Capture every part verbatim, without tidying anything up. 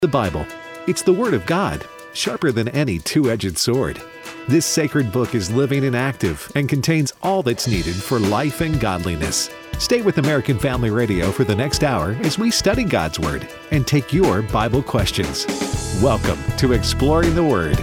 The Bible. It's the Word of God, sharper than any two-edged sword. This sacred book is living and active and contains all that's needed for life and godliness. Stay with American Family Radio for the next hour as we study God's Word and take your Bible questions. Welcome to Exploring the Word.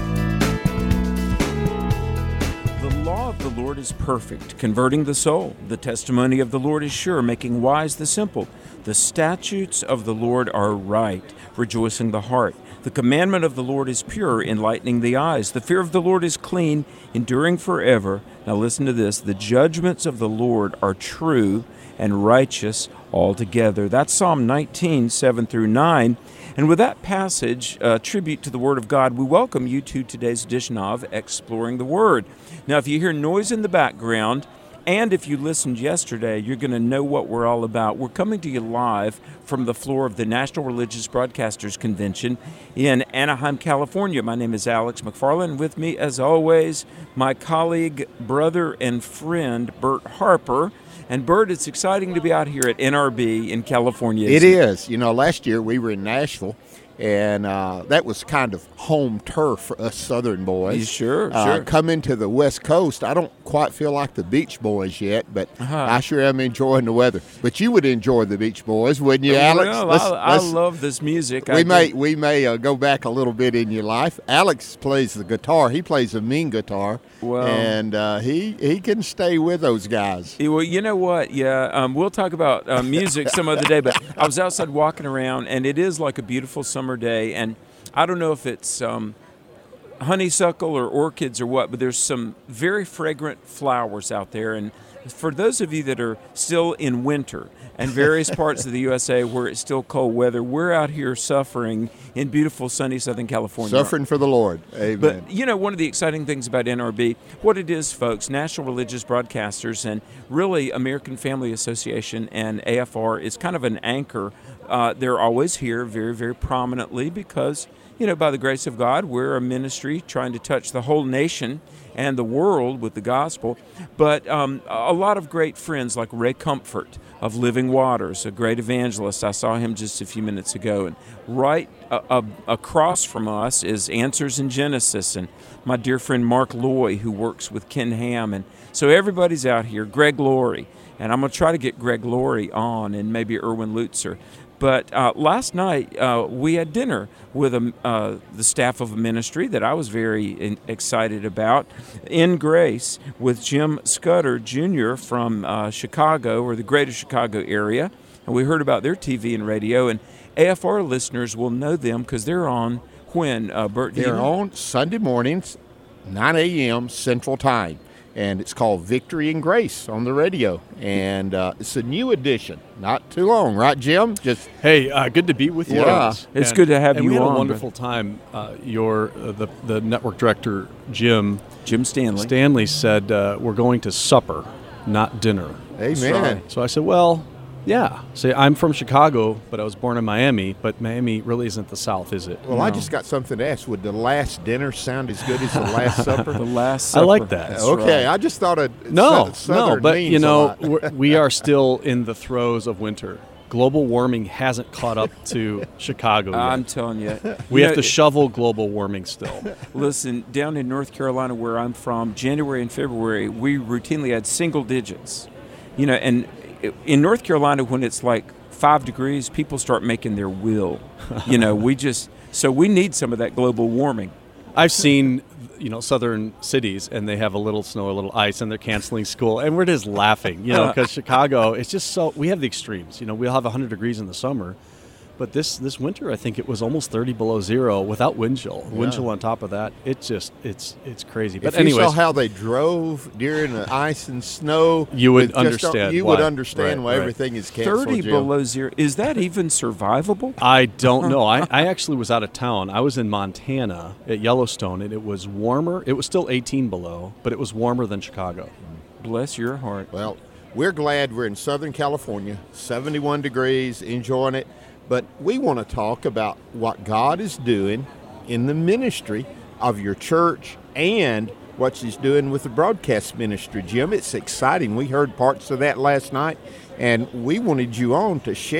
The law of the Lord is perfect, converting the soul. The testimony of the Lord is sure, making wise the simple. The statutes of the Lord are right, rejoicing the heart. The commandment of the Lord is pure, enlightening the eyes. The fear of the Lord is clean, enduring forever. Now listen to this. The judgments of the Lord are true and righteous altogether. That's Psalm nineteen, seven through nine. And with that passage, uh, tribute to the Word of God, we welcome you to today's edition of Exploring the Word. Now, if you hear noise in the background, and if you listened yesterday, you're going to know what we're all about. We're coming to you live from the floor of the National Religious Broadcasters Convention in Anaheim, California. My name is Alex McFarland. With me, as always, my colleague, brother, and friend, Bert Harper. And Bert, it's exciting to be out here at N R B in California. It is. You know, last year we were in Nashville, and uh, that was kind of home turf for us Southern boys. Sure, uh, sure. Coming to the West Coast, I don't quite feel like the Beach Boys yet, but uh-huh. I sure am enjoying the weather. But you would enjoy the Beach Boys, wouldn't you, Alex? Well, let's, I, let's, I love this music. We I may do. we may uh, go back a little bit in your life. Alex plays the guitar. He plays a mean guitar, well, and uh, he he can stay with those guys. Well, you know what? Yeah, um, we'll talk about uh, music some other day. But I was outside walking around, and it is like a beautiful summer day, and I don't know if it's um, honeysuckle or orchids or what, but there's some very fragrant flowers out there. And for those of you that are still in winter and various parts of the U S A where it's still cold weather, we're out here suffering in beautiful sunny Southern California. Suffering for the Lord. Amen. But, you know, one of the exciting things about N R B, what it is, folks, National Religious Broadcasters and really American Family Association and A F R is kind of an anchor. Uh, they're always here very, very prominently because, you know, by the grace of God, we're a ministry trying to touch the whole nation and the world with the gospel. But um, a lot of great friends like Ray Comfort of Living Waters, a great evangelist. I saw him just a few minutes ago. And right uh, uh, across from us is Answers in Genesis and my dear friend Mark Loy, who works with Ken Ham. And so everybody's out here. Greg Laurie. And I'm going to try to get Greg Laurie on and maybe Erwin Lutzer. But uh, last night, uh, we had dinner with a, uh, the staff of a ministry that I was very in, excited about, In Grace, with Jim Scudder Junior from uh, Chicago, or the greater Chicago area. And we heard about their T V and radio, and A F R listeners will know them because they're on when, uh, Bert? They're on Sunday mornings, nine a.m. Central Time. And it's called Victory and Grace on the radio. And uh, it's a new edition. Not too long, right, Jim? Just Hey, uh, good to be with you Yeah. guys. It's And- good to have and you we had on, a wonderful time. Uh, your uh, the the network director Jim Jim Stanley. Stanley said uh, we're going to supper, not dinner. amen. So I said, well, yeah. See, I'm from Chicago, but I was born in Miami. But Miami really isn't the South, is it? Well, I just got something to ask. Would the last dinner sound as good as the Last supper? The Last I Supper. like that. That's Okay, right. I just thought it No, sou- Southern no, but means you a know, lot. we're, we are still in the throes of winter. Global warming hasn't caught up to Chicago yet. I'm telling you. we You have know, to shovel global warming still. Listen, down in North Carolina where I'm from, January and February, we routinely had single digits. You know, and in North Carolina when it's like five degrees, people start making their will. You know, we just, so we need some of that global warming. I've seen, you know, southern cities, and they have a little snow, a little ice, and they're canceling school, and we're just laughing, you know, because Chicago, it's just so, we have the extremes. You know, we'll have one hundred degrees in the summer, but this this winter, I think it was almost thirty below zero without wind chill. Wind chill on top of that, it just, it's it's crazy. But if you anyways, saw how they drove during the ice and snow, You would with just- understand You why. would understand Right, why right. everything is canceled. thirty Jim. below zero. Is that even survivable? I don't know. I, I actually was out of town. I was in Montana at Yellowstone, and it was warmer. It was still eighteen below, but it was warmer than Chicago. Bless your heart. Well, we're glad we're in Southern California, seventy-one degrees, enjoying it. But we want to talk about what God is doing in the ministry of your church and what she's doing with the broadcast ministry, Jim. It's exciting. We heard parts of that last night, and we wanted you on to share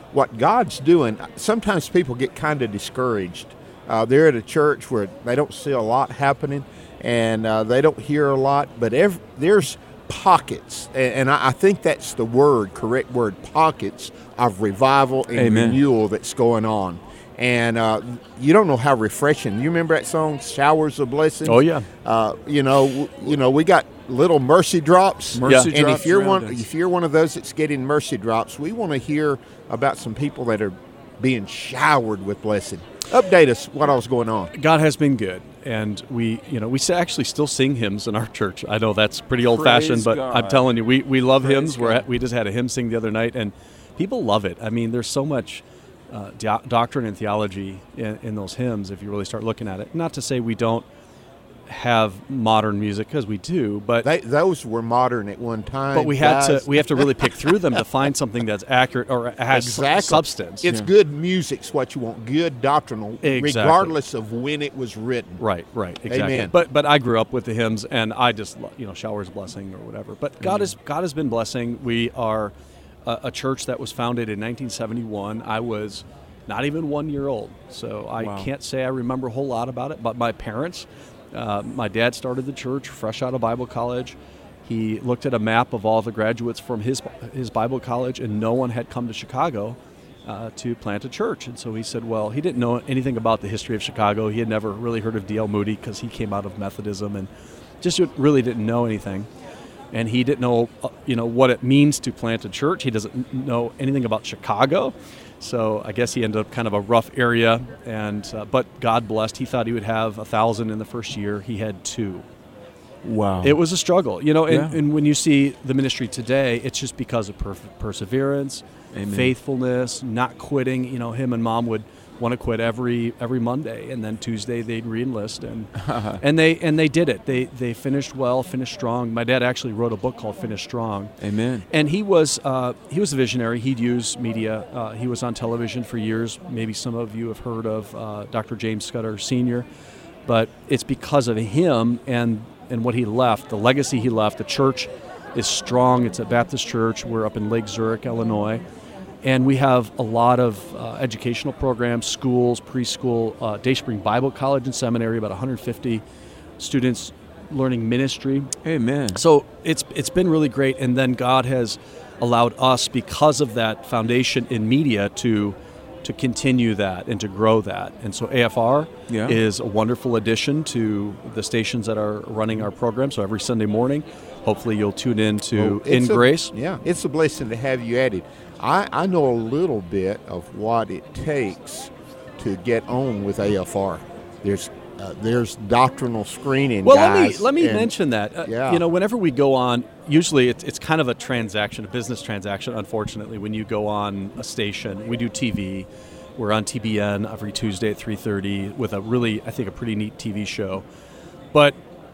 what God's doing, sometimes people get kind of discouraged. Uh, they're at a church where they don't see a lot happening, and uh, they don't hear a lot, but every, there's pockets, and, and I, I think that's the word, correct word, pockets of revival and Amen. renewal that's going on. And uh, you don't know how refreshing. You remember that song, "Showers of Blessings"? Oh yeah. Uh, you know, w- you know, we got little mercy drops. Mercy and drops if you're around one, us. if you're one of those that's getting mercy drops, we want to hear about some people that are being showered with blessing. Update us what all's going on. God has been good, and we, you know, we s- actually still sing hymns in our church. I know that's pretty old-fashioned, Praise but God. I'm telling you, we, we love Praise hymns. We're God. at, we just had a hymn sing the other night, and people love it. I mean, there's so much uh, do- doctrine and theology in, in those hymns if you really start looking at it. Not to say we don't have modern music, because we do, but They, those were modern at one time. but we had guys. to we have to really pick through them to find something that's accurate or has su- Exactly. substance. It's good music's what you want, good doctrinal, Exactly. regardless of when it was written. Right, right, exactly. Amen. But but I grew up with the hymns, and I just lo- you know showers blessing or whatever. But God has God has been blessing. We are a, a church that was founded in nineteen seventy-one. I was not even one year old, so I Wow. can't say I remember a whole lot about it. But my parents, uh, my dad started the church fresh out of Bible college. He looked at a map of all the graduates from his his Bible college, and no one had come to Chicago uh, to plant a church. And so he said, well, he didn't know anything about the history of Chicago. He had never really heard of D L Moody because he came out of Methodism and just really didn't know anything. And he didn't know, uh, you know, what it means to plant a church. He doesn't n- know anything about Chicago. So I guess he ended up kind of a rough area. And uh, but God blessed. He thought he would have a thousand in the first year. He had two. Wow. It was a struggle, you know, and, Yeah. and when you see the ministry today, it's just because of per- perseverance, Amen. faithfulness, not quitting. You know, him and mom would want to quit every every Monday, and then Tuesday they'd re-enlist, and and they and they did it. They they finished well, finished strong. My dad actually wrote a book called Finish Strong. Amen. And he was uh, he was a visionary. He'd use media. Uh, he was on television for years. Maybe some of you have heard of uh, Doctor James Scudder Senior, but it's because of him and and what he left, the legacy he left. The church is strong. It's a Baptist church. We're up in Lake Zurich, Illinois, and we have a lot of uh, educational programs, schools, preschool, uh, Dayspring Bible College and Seminary, about one hundred fifty students learning ministry. Amen. So it's it's been really great, and then God has allowed us, because of that foundation in media, to to continue that and to grow that. And so A F R Yeah. is a wonderful addition to the stations that are running our program. So every Sunday morning, hopefully you'll tune in to Well, In it's a- Grace. Yeah, it's a blessing to have you added. I, I know a little bit of what it takes to get on with A F R. There's uh, there's doctrinal screening. Well, guys, let me let me and- mention that. Uh, yeah. You know, whenever we go on, usually it's it's kind of a transaction, a business transaction. Unfortunately, when you go on a station, we do T V. We're on T B N every Tuesday at three thirty with a really, I think, a pretty neat T V show. But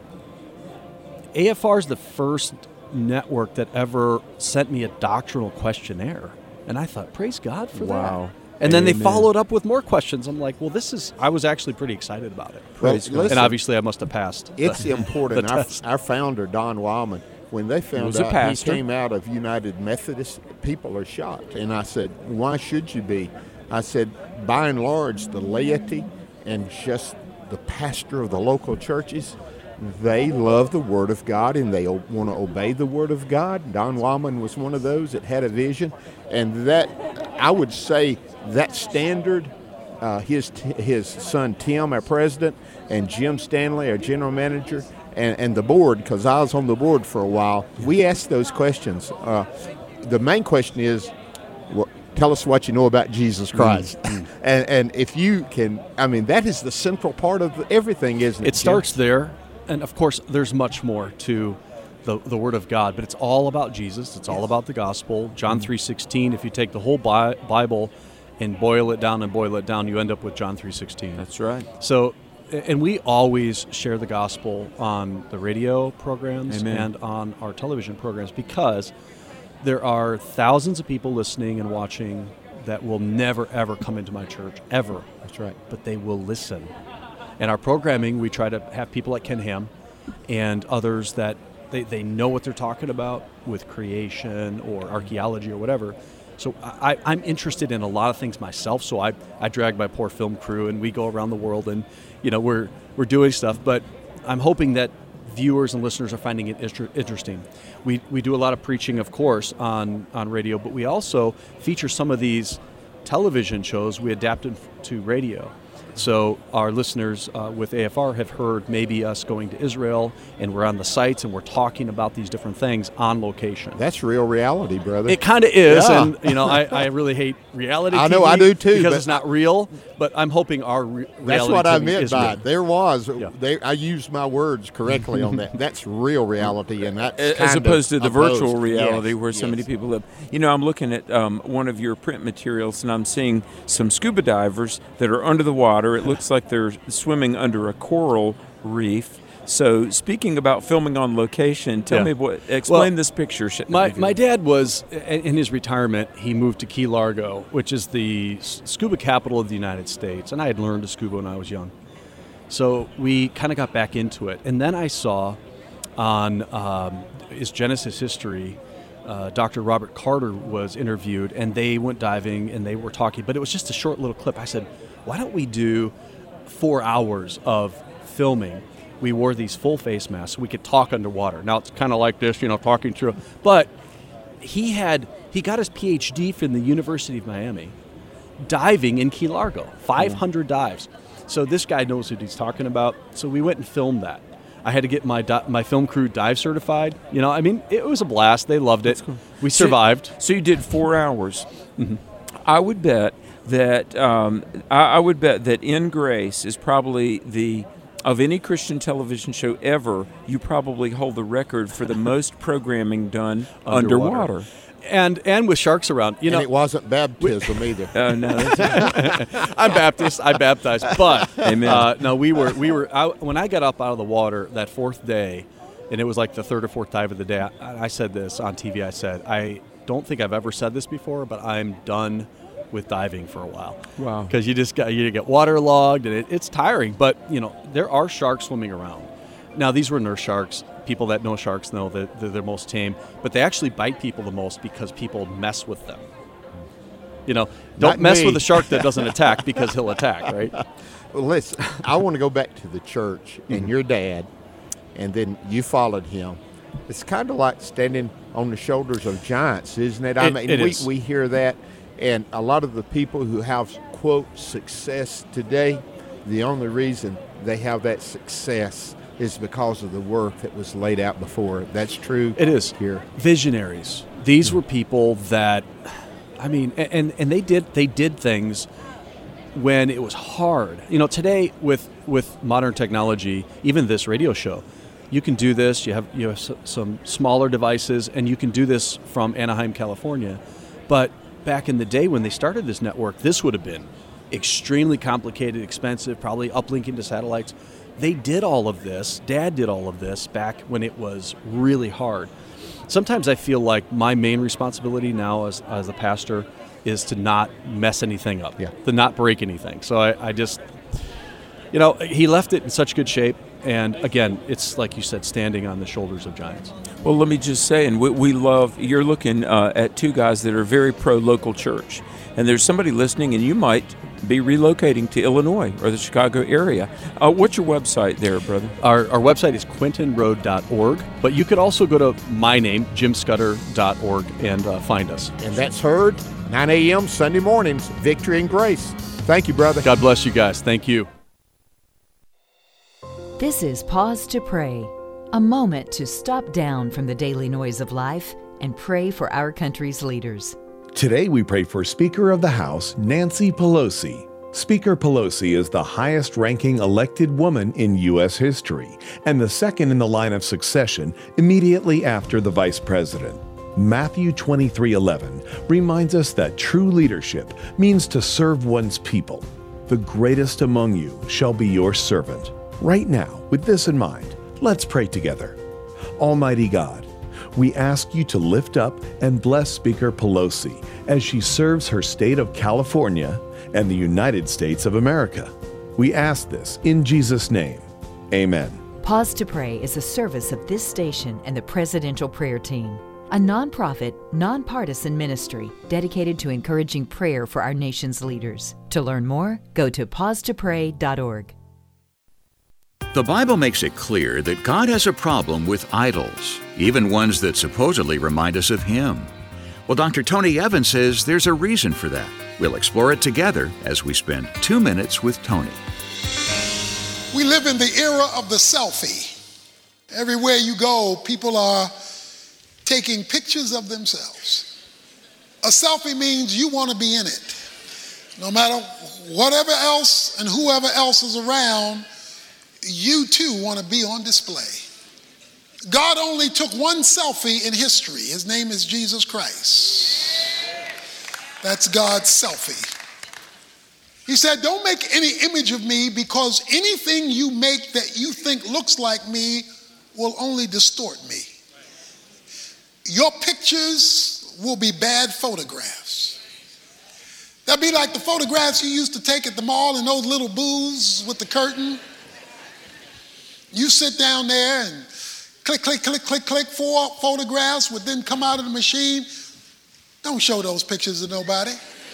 A F R is the first network that ever sent me a doctrinal questionnaire, and I thought, praise God for Wow. that. And then they Amen. followed up with more questions. I'm like, well, this is. I was actually pretty excited about it. Well, Praise God. listen, And obviously, I must have passed. it's the- important. the Our, test. our founder, Don Wildman, when they found was a out he pastor. came out of United Methodist, people are shocked. And I said, why should you be? I said, by and large, the laity and just the pastor of the local churches, they love the Word of God and they o- want to obey the Word of God. Don Wildman was one of those that had a vision. And that, I would say, that standard, uh, his his son Tim, our president, and Jim Stanley, our general manager, and, and the board, because I was on the board for a while, we asked those questions. Uh, the main question is, wh- tell us what you know about Jesus Christ. and, and if you can, I mean, that is the central part of everything, isn't it? It Jim? starts there, and of course, there's much more to the, the Word of God, but it's all about Jesus. It's all about the gospel. John three sixteen. If you take the whole Bi- Bible and boil it down and boil it down, you end up with John three sixteen. That's right. So, and we always share the gospel on the radio programs Amen. and on our television programs, because there are thousands of people listening and watching that will never, ever come into my church, ever. That's right. But they will listen. And our programming, we try to have people like Ken Ham and others that they, they know what they're talking about with creation or archaeology or whatever, So I, I'm interested in a lot of things myself. So I, I drag my poor film crew, and we go around the world, and you know we're we're doing stuff. But I'm hoping that viewers and listeners are finding it inter- interesting. We we do a lot of preaching, of course, on on radio, but we also feature some of these television shows we adapted to radio. So our listeners uh, with A F R have heard maybe us going to Israel, and we're on the sites and we're talking about these different things on location. That's real reality, brother. It kind of is, Yeah. and you know, I, I really hate reality I T V know, I do too, because but it's not real. But I'm hoping our re- reality That's what I T V meant is by real. it. There was. Yeah. They, I used my words correctly on that. That's real reality, and that's as kind opposed of to the opposed. virtual reality Yes, where so yes. many people live. You know, I'm looking at um, one of your print materials, and I'm seeing some scuba divers that are under the water. It looks like they're swimming under a coral reef. So, speaking about filming on location, tell Yeah. me what. Explain Well, this picture. Sh- My, if you- my dad was, in his retirement, he moved to Key Largo, which is the s- scuba capital of the United States. And I had learned to scuba when I was young. So we kind of got back into it. And then I saw on um, his Genesis History, uh, Doctor Robert Carter was interviewed, and they went diving and they were talking. But it was just a short little clip. I said, why don't we do four hours of filming? We wore these full face masks so we could talk underwater. Now it's kind of like this, you know, talking through. But he had he got his P H D from the University of Miami, diving in Key Largo, five hundred dives. So this guy knows what he's talking about. So we went and filmed that. I had to get my di- my film crew dive certified. You know, I mean, it was a blast. They loved it. We So- survived. So you did four hours. I would bet that um, I, I would bet that In Grace is probably the of any Christian television show ever. You probably hold the record for the most programming done underwater. Underwater. And and with sharks around, you And know, it wasn't baptism either. Oh no! That's, I'm Baptist. I baptized, but Amen. Uh, no, we were we were out, when I got up out of the water that fourth day, and it was like the third or fourth dive of the day. I, I said this on T V. I said, I don't think I've ever said this before, but I'm done with diving for a while. Wow. Because you just got you get waterlogged and it, it's tiring. But you know there are sharks swimming around. Now these were nurse sharks. People that know sharks know that they're the most tame, but they actually bite people the most because people mess with them. You know, don't Not mess me. with a shark that doesn't attack because he'll attack, right? Well, listen, I want to go back to the church and your dad, and then you followed him. It's kind of like standing on the shoulders of giants, isn't it? I It- mean, it we, is. we hear that, and a lot of the people who have, quote, success today, the only reason they have that success is because of the work that was laid out before. That's true. It is. Here. Visionaries. These were people that, I mean, and and they did they did things when it was hard. You know, today with with modern technology, even this radio show, you can do this. You have you have s- some smaller devices, and you can do this from Anaheim, California. But back in the day when they started this network, this would have been extremely complicated, expensive, probably uplinking to satellites. They did all of this. Dad did all of this back when it was really hard. Sometimes I feel like my main responsibility now as, as a pastor is to not mess anything up, Yeah. to not break anything. So I, I just, you know, he left it in such good shape. And again, it's like you said, standing on the shoulders of giants. well, let me just say, and we, we love. You're looking uh, at two guys that are very pro local church, and there's somebody listening, and you might be relocating to Illinois or the Chicago area. Uh, what's your website there, brother? Our, our website is quinton road dot org, but you could also go to my name, jim scudder dot org, and uh, find us. And that's heard nine a.m. Sunday mornings, Victory and Grace. Thank you, brother. God bless you guys. Thank you. This is Pause to Pray, a moment to stop down from the daily noise of life and pray for our country's leaders. Today we pray for Speaker of the House, Nancy Pelosi. Speaker Pelosi is the highest-ranking elected woman in U S history and the second in the line of succession immediately after the Vice President. Matthew twenty-three eleven reminds us that true leadership means to serve one's people. The greatest among you shall be your servant. Right now, with this in mind, let's pray together. Almighty God, we ask you to lift up and bless Speaker Pelosi as she serves her state of California and the United States of America. We ask this in Jesus' name. Amen. Pause to Pray is a service of this station and the Presidential Prayer Team. a nonprofit, nonpartisan ministry dedicated to encouraging prayer for our nation's leaders. To learn more, go to pause to pray dot org. The Bible makes it clear that God has a problem with idols, even ones that supposedly remind us of Him. Well, Doctor Tony Evans says there's a reason for that. We'll explore it together as we spend two minutes with Tony. We live in the era of the selfie. Everywhere you go, people are taking pictures of themselves. A selfie means you want to be in it. No matter whatever else and whoever else is around, you too want to be on display. God only took one selfie in history. His name is Jesus Christ. That's God's selfie. He said, don't make any image of me, because anything you make that you think looks like me will only distort me. Your pictures will be bad photographs. They'll be like the photographs you used to take at the mall in those little booths with the curtain. You sit down there and click, click, click, click, click, four photographs would then come out of the machine. Don't show those pictures to nobody,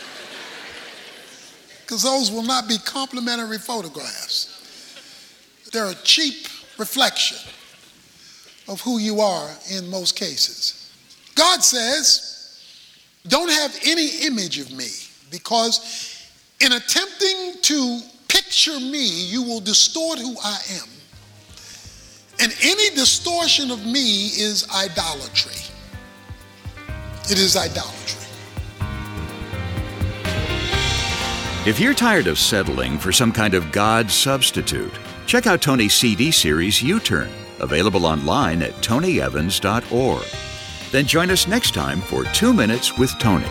because those will not be complimentary photographs. They're a cheap reflection of who you are in most cases. God says, don't have any image of me, because in attempting to picture me, you will distort who I am. And any distortion of me is idolatry. It is idolatry. If you're tired of settling for some kind of God substitute, check out Tony's C D series, U-Turn, available online at tony evans dot org. Then join us next time for Two Minutes with Tony.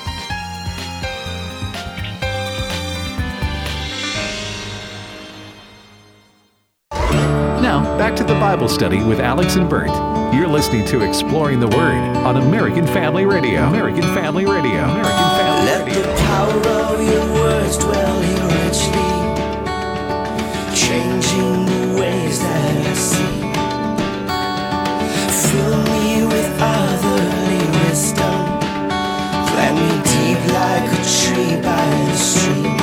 Now, back to the Bible study with Alex and Bert. You're listening to Exploring the Word on American Family Radio. American Family Radio. American Family Let Radio. the power of your words dwell here richly, changing the ways that I see. Fill me with otherly wisdom, plant me deep like a tree by the stream.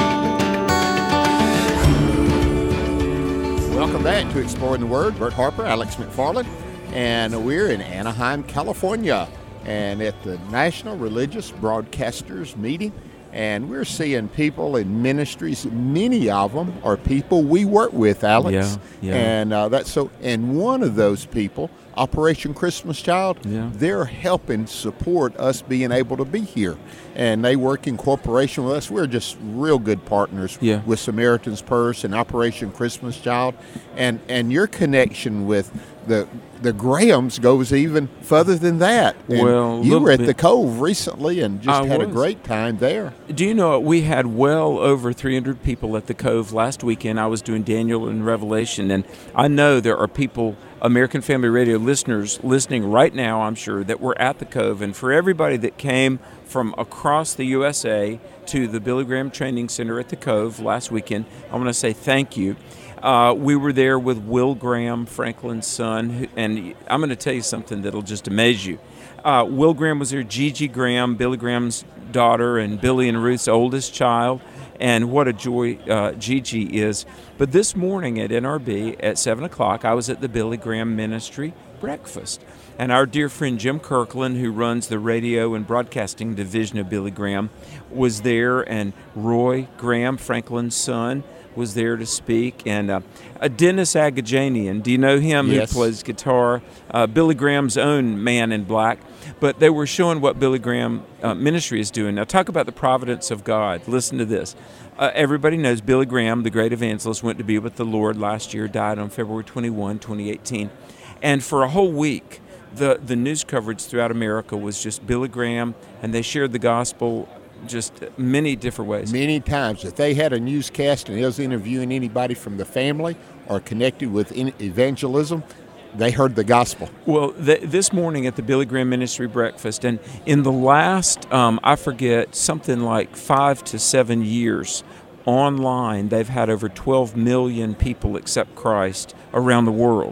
Welcome back to Exploring the Word. Bert Harper, Alex McFarland, and we're in Anaheim, California, and at the National Religious Broadcasters Meeting, and we're seeing people in ministries. Many of them are people we work with, Alex. Yeah, yeah. And uh, that's so. And one of those people, Operation Christmas Child, Yeah. they're helping support us being able to be here, and they work in cooperation with us. We're just real good partners Yeah. with Samaritan's Purse and Operation Christmas Child, and and your connection with the the Grahams goes even further than that. And Well, you little were at bit- the Cove recently and just I had a was. great time there. Do you know, we had well over three hundred people at the Cove last weekend. I was doing Daniel and Revelation, and I know there are people, American Family Radio listeners, listening right now, I'm sure, that were at the Cove. And for everybody that came from across the U S A to the Billy Graham Training Center at the Cove last weekend, I want to say thank you. Uh, we were there with Will Graham, Franklin's son, who, and I'm going to tell you something that'll just amaze you. Uh, Will Graham was there, Gigi Graham, Billy Graham's daughter, and Billy and Ruth's oldest child, and what a joy uh, Gigi is. But this morning at N R B at seven o'clock, I was at the Billy Graham Ministry breakfast. And our dear friend Jim Kirkland, who runs the radio and broadcasting division of Billy Graham, was there, and Roy Graham, Franklin's son, was there to speak, and uh, uh, Dennis Agajanian. Do you know him? Yes. He plays guitar. Uh, Billy Graham's own Man in Black. But they were showing what Billy Graham uh, Ministry is doing. Now, talk about the providence of God. Listen to this. Uh, everybody knows Billy Graham, the great evangelist, went to be with the Lord last year, died on February twenty-first, twenty eighteen. And for a whole week, the, the news coverage throughout America was just Billy Graham, and they shared the gospel just many different ways. Many times, if they had a newscast and he was interviewing anybody from the family or connected with in- evangelism, they heard the gospel. Well, th- this morning at the Billy Graham Ministry breakfast, and in the last, um, I forget, something like five to seven years, online, they've had over twelve million people accept Christ around the world.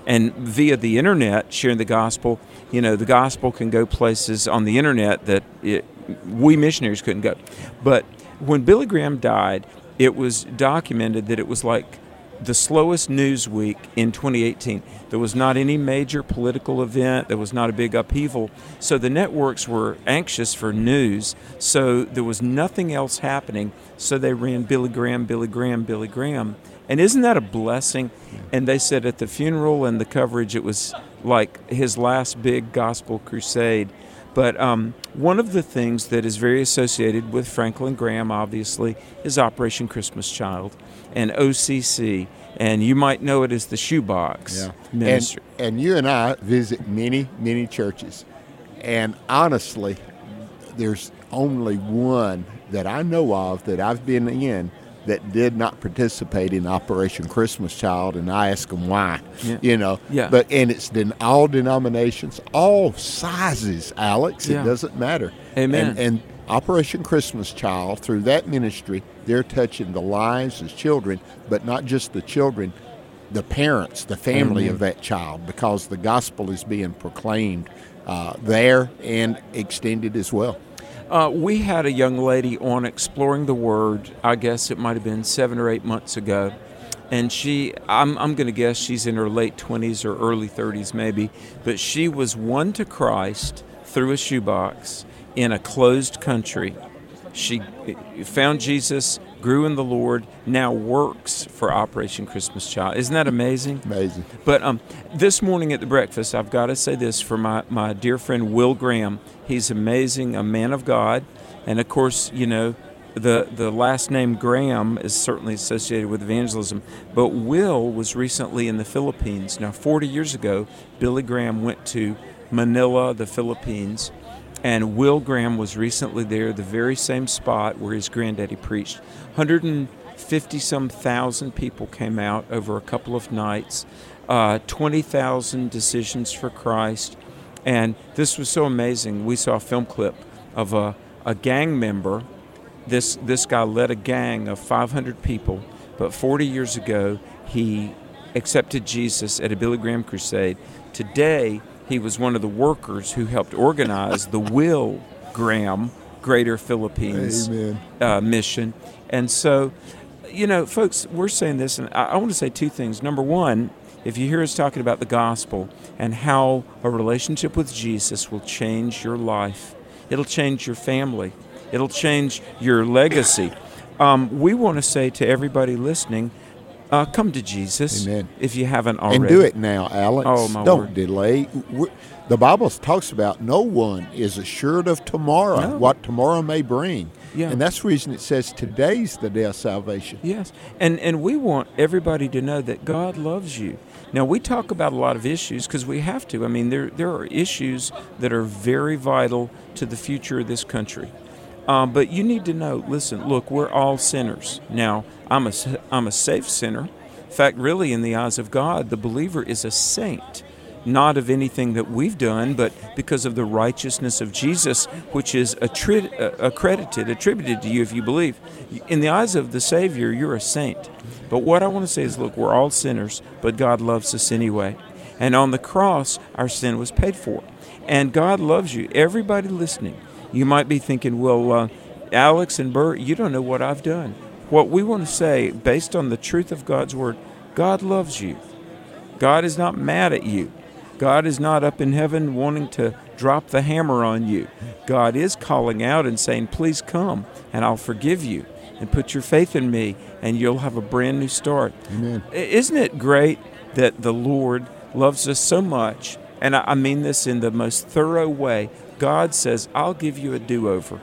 And via the internet, sharing the gospel, you know, the gospel can go places on the internet that it, we missionaries couldn't go. But when Billy Graham died, it was documented that it was like the slowest news week in twenty eighteen. There was not any major political event. There was not a big upheaval. So the networks were anxious for news. So there was nothing else happening. So they ran Billy Graham, Billy Graham, Billy Graham. And isn't that a blessing? And they said at the funeral and the coverage, it was like his last big gospel crusade. But um, one of the things that is very associated with Franklin Graham, obviously, is Operation Christmas Child and O C C. And you might know it as the Shoebox Yeah. Ministry. And, and you and I visit many, many churches. And honestly, there's only one that I know of that I've been in that did not participate in Operation Christmas Child, and I ask them why, Yeah. you know. Yeah. But and it's in all denominations, all sizes, Alex. Yeah. It doesn't matter. Amen. And, and Operation Christmas Child, through that ministry, they're touching the lives of children, but not just the children, the parents, the family Amen. of that child, because the gospel is being proclaimed uh, there and extended as well. Uh, we had a young lady on Exploring the Word, I guess it might have been seven or eight months ago. And she, I'm, I'm going to guess she's in her late twenties or early thirties maybe, but she was won to Christ through a shoebox in a closed country. She found Jesus, grew in the Lord, now works for Operation Christmas Child. Isn't that amazing? Amazing. But um, this morning at the breakfast, I've got to say this for my, my dear friend Will Graham. He's amazing, a man of God. And, of course, you know, the, the last name Graham is certainly associated with evangelism. But Will was recently in the Philippines. Now, forty years ago, Billy Graham went to Manila, the Philippines. And Will Graham was recently there, the very same spot where his granddaddy preached. one hundred fifty some thousand people came out over a couple of nights, uh, twenty thousand decisions for Christ. And this was so amazing. We saw a film clip of a, a gang member. This, this guy led a gang of five hundred people, but forty years ago, he accepted Jesus at a Billy Graham crusade. Today, he was one of the workers who helped organize the Will Graham Greater Philippines uh, mission. And so, you know, folks, we're saying this, and I, I want to say two things. Number one, if you hear us talking about the gospel and how a relationship with Jesus will change your life, it'll change your family, it'll change your legacy. Um, we want to say to everybody listening, Uh, come to Jesus. Amen. If you haven't already. And do it now, Alex. Oh, my Don't word. delay. We're, the Bible talks about no one is assured of tomorrow, No. what tomorrow may bring. Yeah. And that's the reason it says today's the day of salvation. Yes, and and we want everybody to know that God loves you. Now, we talk about a lot of issues because we have to. I mean, there there are issues that are very vital to the future of this country. Um, but you need to know, listen, look, we're all sinners. Now, I'm a, I'm a safe sinner. In fact, really, in the eyes of God, the believer is a saint, not of anything that we've done, but because of the righteousness of Jesus, which is attri- accredited, attributed to you if you believe. In the eyes of the Savior, you're a saint. But what I want to say is, look, we're all sinners, but God loves us anyway. And on the cross, our sin was paid for. And God loves you. Everybody listening, you might be thinking, well, uh, Alex and Bert, you don't know what I've done. What we want to say, based on the truth of God's Word, God loves you. God is not mad at you. God is not up in heaven wanting to drop the hammer on you. God is calling out and saying, please come, and I'll forgive you, and put your faith in me, and you'll have a brand new start. Amen. Isn't it great that the Lord loves us so much? And I mean this in the most thorough way. God says, I'll give you a do-over.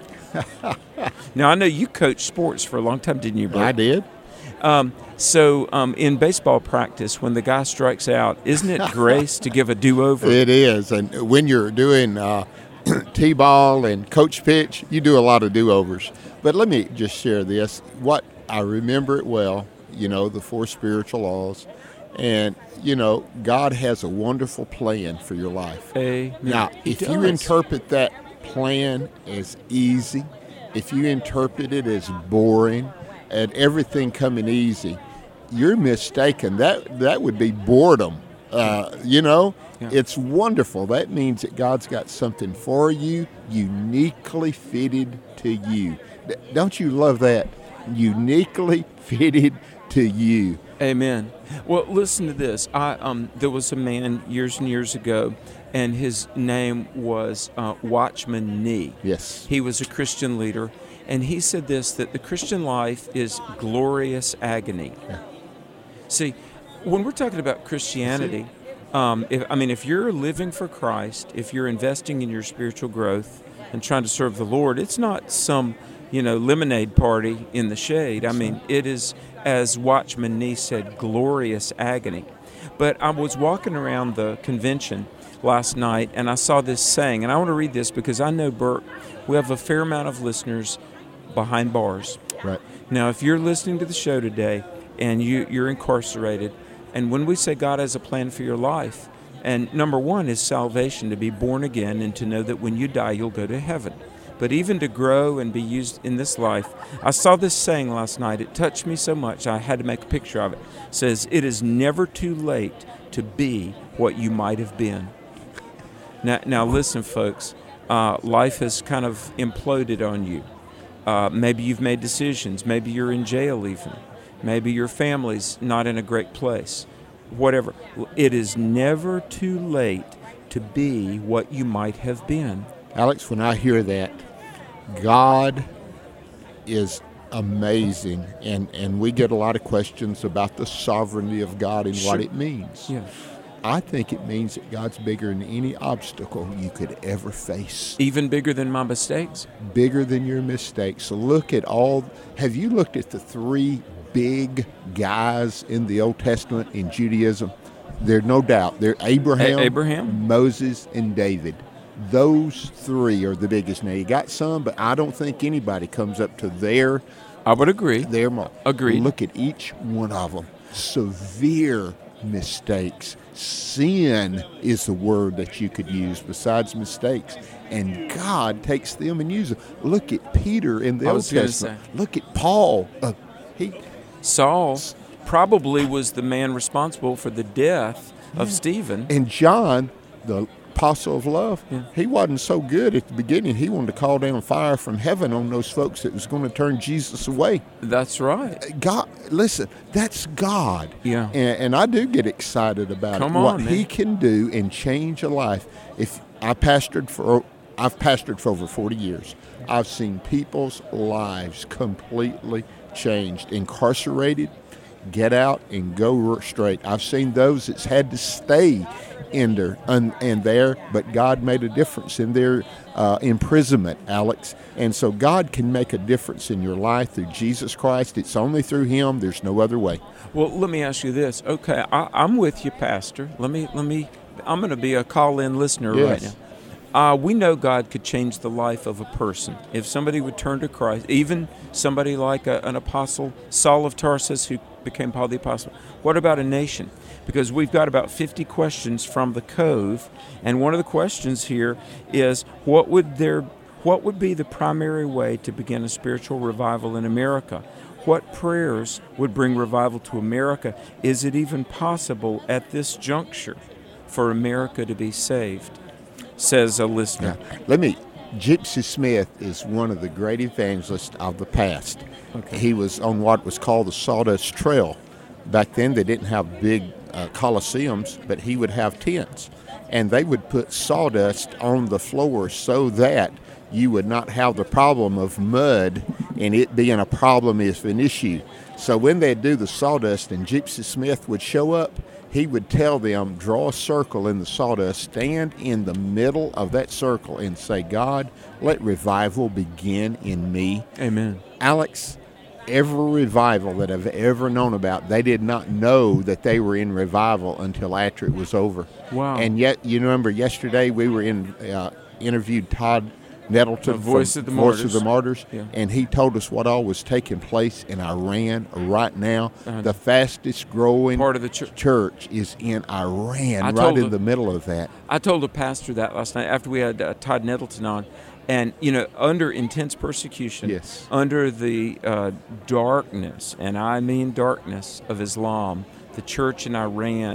Now, I know you coached sports for a long time, didn't you, Bert? I did. Um, so um, in baseball practice, when the guy strikes out, isn't it grace to give a do-over? It is. And when you're doing uh, T-ball and coach pitch, you do a lot of do-overs. But let me just share this. What I remember it well, you know, the four spiritual laws. And, you know, God has a wonderful plan for your life. Amen. Now, He if does. you interpret that plan as easy, if you interpret it as boring, and everything coming easy, you're mistaken. That that would be boredom Uh, you know, Yeah. it's wonderful. That means that God's got something for you, uniquely fitted to you. D- Don't you love that? Uniquely fitted to you. Amen. Well, listen to this. I um, there was a man years and years ago, and his name was uh, Watchman Nee. Yes. He was a Christian leader, and he said this, that the Christian life is glorious agony. Yeah. See, when we're talking about Christianity, um, if, I mean, if you're living for Christ, if you're investing in your spiritual growth and trying to serve the Lord, it's not some, you know, lemonade party in the shade. I mean, it is, as Watchman Nee said, glorious agony. But I was walking around the convention last night, and I saw this saying, and I want to read this because I know, Bert, we have a fair amount of listeners behind bars. Right. Now, if you're listening to the show today and you, you're incarcerated, and when we say God has a plan for your life, and number one is salvation, to be born again and to know that when you die, you'll go to heaven. But even to grow and be used in this life, I saw this saying last night. It touched me so much, I had to make a picture of it. It says, it is never too late to be what you might have been. Now, now listen, folks, uh, life has kind of imploded on you. Uh, maybe you've made decisions. Maybe you're in jail even. Maybe your family's not in a great place. Whatever. It is never too late to be what you might have been. Alex, when I hear that, God is amazing, and, and we get a lot of questions about the sovereignty of God and Sure. what it means. Yeah. I think it means that God's bigger than any obstacle you could ever face. Even bigger than my mistakes. Bigger than your mistakes. So look at all, have you looked at the three big guys in the Old Testament in Judaism? There's no doubt. They're Abraham, A- Abraham. Moses, and David. Those three are the biggest. Now, you got some, but I don't think anybody comes up to their, I would agree. their mark. Agreed. Look at each one of them. Severe mistakes. Sin is the word that you could use besides mistakes. And God takes them and uses them. Look at Peter in the I Old was gonna Testament. say. Look at Paul. Uh, he Saul probably was the man responsible for the death of Stephen. And John, the apostle of love, Yeah. he wasn't so good at the beginning. He wanted to call down fire from heaven on those folks that was going to turn Jesus away. That's right. God, listen, that's God. Yeah. And, and I do get excited about Come it, what on, He man. can do and change a life. If I pastored for, I've pastored for over forty years. I've seen people's lives completely changed, incarcerated, get out and go straight. I've seen those that's had to stay in there and, and there, but God made a difference in their uh, imprisonment, Alex. And so God can make a difference in your life through Jesus Christ. It's only through Him. There's no other way. Well, let me ask you this. Okay, I, I'm with you, Pastor. Let me, let me. I'm going to be a call-in listener right Yes. now. Uh, we know God could change the life of a person. If somebody would turn to Christ, even somebody like a, an apostle, Saul of Tarsus, who became Paul the Apostle. What about a nation? Because we've got about fifty questions from the Cove, and one of the questions here is, what would there, what would be the primary way to begin a spiritual revival in America? What prayers would bring revival to America? Is it even possible at this juncture for America to be saved? Says a listener. Now, let me, Gypsy Smith is one of the great evangelists of the past. Okay. He was on what was called the Sawdust Trail. Back then they didn't have big uh, coliseums, but he would have tents. And they would put sawdust on the floor so that you would not have the problem of mud and it being a problem is an issue. So when they'd do the sawdust and Gypsy Smith would show up, he would tell them, draw a circle in the sawdust, stand in the middle of that circle and say, God, let revival begin in me. Amen. Alex, every revival that I've ever known about, they did not know that they were in revival until after it was over. Wow. And yet, you remember yesterday we were in uh, interviewed Todd Nettleton, The Voice from of the Voice Martyrs. of the Martyrs, Yeah. and he told us what all was taking place in Iran right now. Uh-huh. The fastest growing Part of the church. church is in Iran, I right told in the- the middle of that. I told a pastor that last night after we had uh, Todd Nettleton on, and you know, under intense persecution, Yes. under the uh, darkness, and I mean darkness of Islam, the church in Iran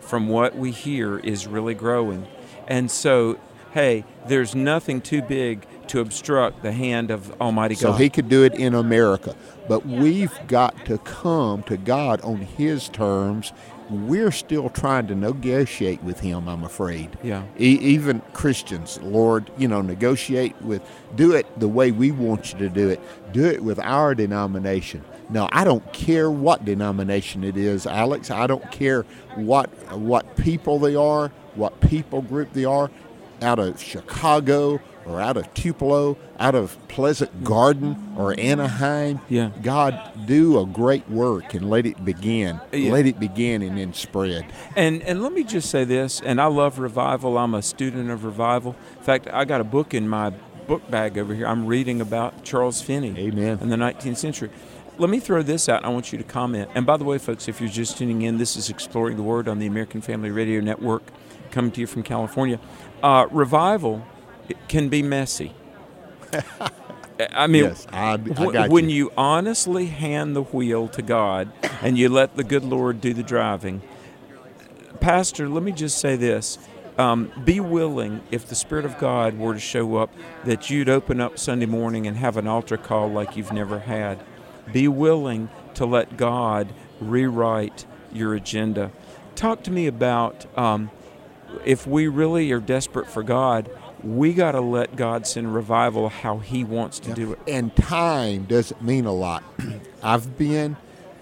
from what we hear, is really growing. And so, hey, there's nothing too big to obstruct the hand of Almighty So God. he could do it in America. But we've got to come to God on his terms. We're still trying to negotiate with him, I'm afraid. Yeah. E- even Christians, Lord, you know, negotiate with, do it the way we want you to do it. Do it with our denomination. Now, I don't care what denomination it is, Alex. I don't care what what people they are, what people group they are, out of Chicago or out of Tupelo, out of Pleasant Garden or Anaheim. Yeah. God, do a great work and let it begin. Yeah. Let it begin and then spread. And and let me just say this, and I love revival. I'm a student of revival. In fact, I got a book in my book bag over here. I'm reading about Charles Finney. Amen. In the nineteenth century. Let me throw this out, and I want you to comment. And by the way, folks, if you're just tuning in, this is Exploring the Word on the American Family Radio Network, coming to you from California. Uh, revival it can be messy. I mean, Yes, I- I wh- got when you. you honestly hand the wheel to God and you let the good Lord do the driving, Pastor, let me just say this. Um, be willing, if the Spirit of God were to show up, that you'd open up Sunday morning and have an altar call like you've never had. Be willing to let God rewrite your agenda. Talk to me about um, if we really are desperate for God, we got to let God send revival how he wants to do it. And time doesn't mean a lot. I've been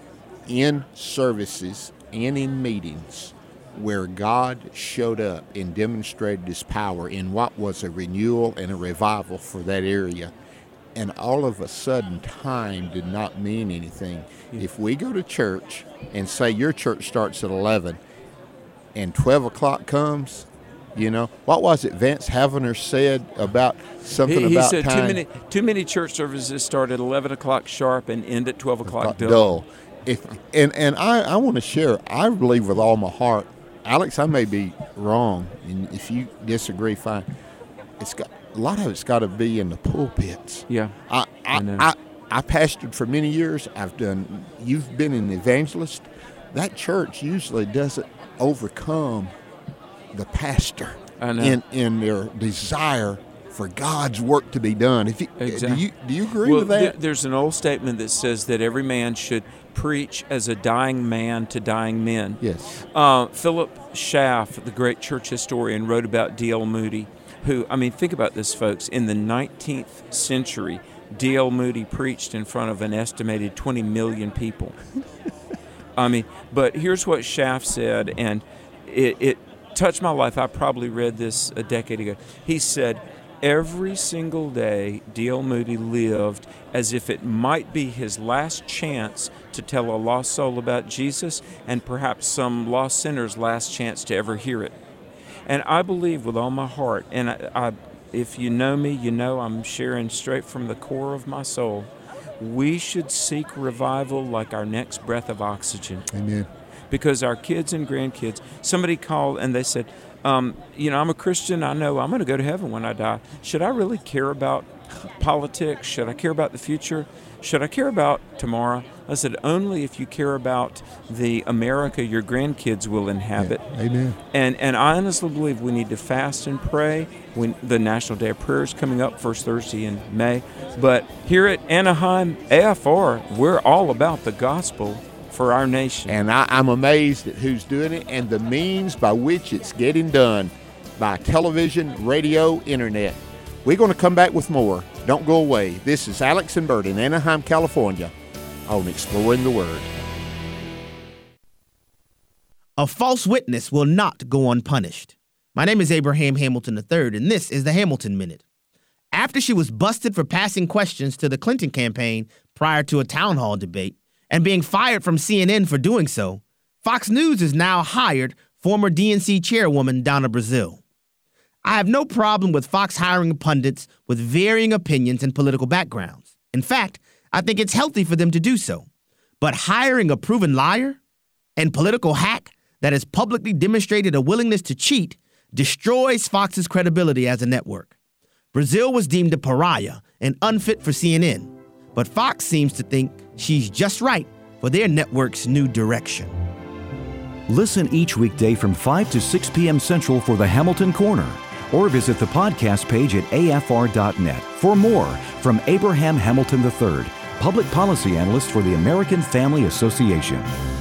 in services and in meetings where God showed up and demonstrated his power in what was a renewal and a revival for that area. And all of a sudden, time did not mean anything. If we go to church and say your church starts at eleven and twelve o'clock comes, you know, what was it Vance Havner said about something He, he about said time? too many too many church services start at eleven o'clock sharp and end at twelve o'clock dull. dull. If, and and I, I want to share, I believe with all my heart, Alex, I may be wrong, and if you disagree, fine. It's got a lot of it's got to be in the pulpits. Yeah, I I, I know. I I pastored for many years. I've done. You've been an evangelist. That church usually doesn't overcome the pastor I know. in in their desire for God's work to be done. If you, Exactly. do you do you agree well, with that? there- there's an old statement that says that every man should preach as a dying man to dying men. Yes. Uh, Philip Schaff, the great church historian, wrote about D L Moody, who, I mean, think about this, folks. In the nineteenth century, D L Moody preached in front of an estimated twenty million people. I mean, but here's what Schaff said, and it, it touched my life. I probably read this a decade ago. He said, every single day, D L Moody lived as if it might be his last chance to tell a lost soul about Jesus, and perhaps some lost sinner's last chance to ever hear it. And I believe with all my heart, and I, I, if you know me, you know I'm sharing straight from the core of my soul, we should seek revival like our next breath of oxygen. Amen. Because our kids and grandkids, somebody called and they said, um, you know, I'm a Christian. I know I'm going to go to heaven when I die. Should I really care about politics? Should I care about the future? Should I care about tomorrow? I said, only if you care about the America your grandkids will inhabit. Yeah. Amen. And and I honestly believe we need to fast and pray. When the National Day of Prayer is coming up, first Thursday in May. But here at Anaheim A F R, we're all about the gospel for our nation. And I, I'm amazed at who's doing it and the means by which it's getting done, by television, radio, internet. We're going to come back with more. Don't go away. This is Alex and Bert in Anaheim, California, on Exploring the Word. A false witness will not go unpunished. My name is Abraham Hamilton the third, and this is the Hamilton Minute. After she was busted for passing questions to the Clinton campaign prior to a town hall debate and being fired from C N N for doing so, Fox News has now hired former D N C chairwoman Donna Brazile. I have no problem with Fox hiring pundits with varying opinions and political backgrounds. In fact, I think it's healthy for them to do so. But hiring a proven liar and political hack that has publicly demonstrated a willingness to cheat destroys Fox's credibility as a network. Brazile was deemed a pariah and unfit for C N N, but Fox seems to think she's just right for their network's new direction. Listen each weekday from five to six p.m. Central for the Hamilton Corner, or visit the podcast page at A F R dot net for more from Abraham Hamilton the third, Public Policy Analyst for the American Family Association.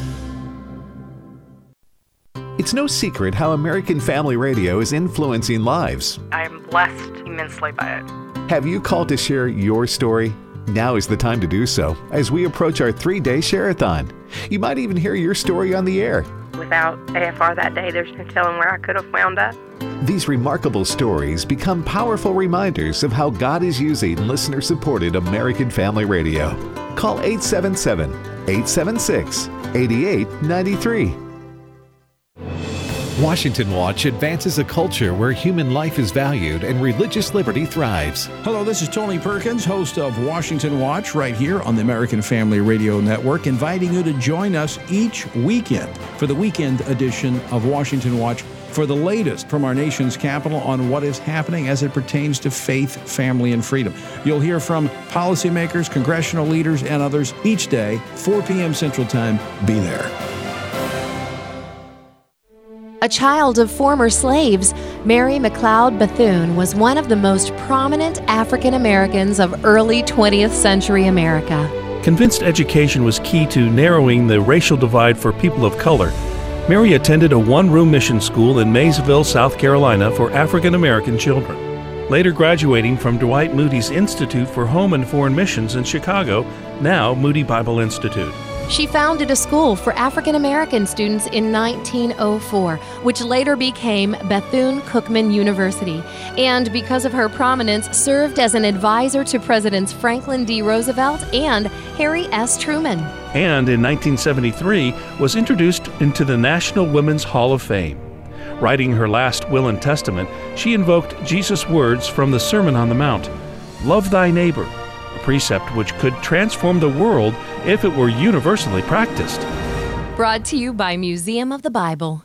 It's no secret how American Family Radio is influencing lives. I'm blessed immensely by it. Have you called to share your story? Now is the time to do so as we approach our three-day share-a-thon. You might even hear your story on the air. Without A F R that day, there's no telling where I could have wound up. These remarkable stories become powerful reminders of how God is using listener-supported American Family Radio. Call eight seven seven, eight seven six, eight eight nine three. Washington Watch advances a culture where human life is valued and religious liberty thrives. Hello, this is Tony Perkins, host of Washington Watch, right here on the American Family Radio Network, inviting you to join us each weekend for the weekend edition of Washington Watch for the latest from our nation's capital on what is happening as it pertains to faith, family, and freedom. You'll hear from policymakers, congressional leaders, and others each day, four p.m. Central Time. Be there. A child of former slaves, Mary McLeod Bethune was one of the most prominent African Americans of early twentieth century America. Convinced education was key to narrowing the racial divide for people of color, Mary attended a one-room mission school in Maysville, South Carolina for African American children. Later graduating from Dwight Moody's Institute for Home and Foreign Missions in Chicago, now Moody Bible Institute. She founded a school for African American students in nineteen oh four, which later became Bethune-Cookman University, and because of her prominence, served as an advisor to Presidents Franklin D. Roosevelt and Harry S. Truman. And in nineteen seventy-three was introduced into the National Women's Hall of Fame. Writing her last will and testament, she invoked Jesus' words from the Sermon on the Mount, "Love thy neighbor," a precept which could transform the world if it were universally practiced. Brought to you by Museum of the Bible.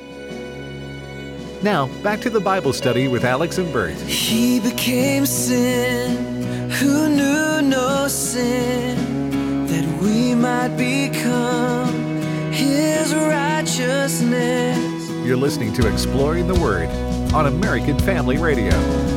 Now, back to the Bible study with Alex and Bert. He became sin, who knew no sin, that we might become his righteousness. You're listening to Exploring the Word on American Family Radio.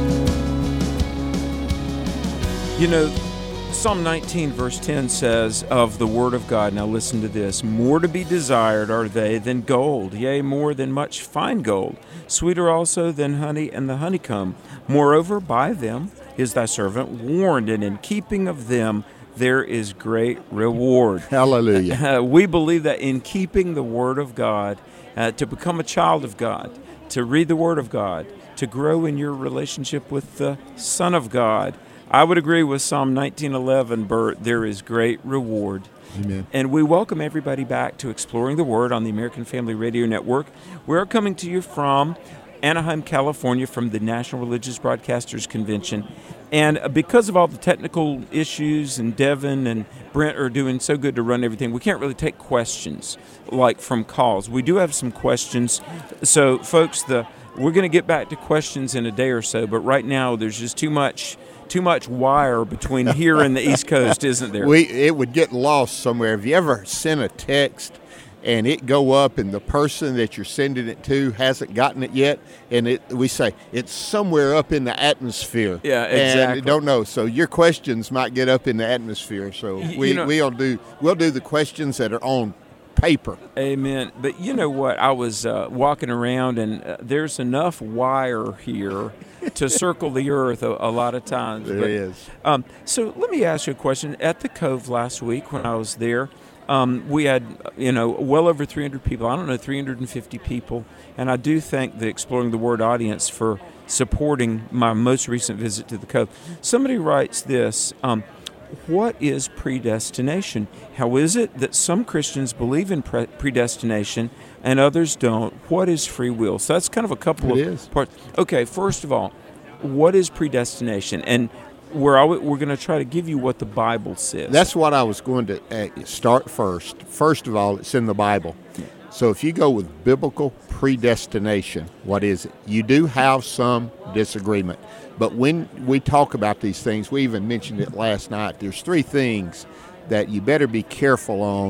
You know, Psalm nineteen verse ten says of the Word of God, now listen to this, more to be desired are they than gold, yea, more than much fine gold, sweeter also than honey and the honeycomb. Moreover, by them is thy servant warned, and in keeping of them there is great reward. Hallelujah. Uh, we believe that in keeping the Word of God, uh, to become a child of God, to read the Word of God, to grow in your relationship with the Son of God, I would agree with Psalm nineteen eleven, Bert, there is great reward. Amen. And we welcome everybody back to Exploring the Word on the American Family Radio Network. We're coming to you from Anaheim, California, from the National Religious Broadcasters Convention. And because of all the technical issues, and Devin and Brent are doing so good to run everything, we can't really take questions like from calls. We do have some questions. So, folks, the we're going to get back to questions in a day or so, but right now there's just too much too much wire between here and the East Coast, isn't there? We it would get lost somewhere. Have you ever sent a text and it go up and the person that you're sending it to hasn't gotten it yet, and it we say it's somewhere up in the atmosphere? Yeah, exactly. And don't know. So your questions might get up in the atmosphere. So we you know, we'll do we'll do the questions that are on paper. Amen. But you know what? I was uh, walking around, and uh, there's enough wire here to circle the earth a, a lot of times. There but, is. Um, so let me ask you a question. At the Cove last week when I was there, um, we had, you know, well over three hundred people. I don't know, three hundred fifty people. And I do thank the Exploring the Word audience for supporting my most recent visit to the Cove. Somebody writes this, um, what is predestination? How is it that some Christians believe in pre- predestination and others don't? What is free will? So that's kind of a couple it of is. parts. Okay, first of all, what is predestination? And we're always, we're going to try to give you what the Bible says. That's what I was going to uh, start first. First of all, it's in the Bible. So if you go with biblical predestination, what is it? You do have some disagreement. But when we talk about these things, we even mentioned it last night, there's three things that you better be careful on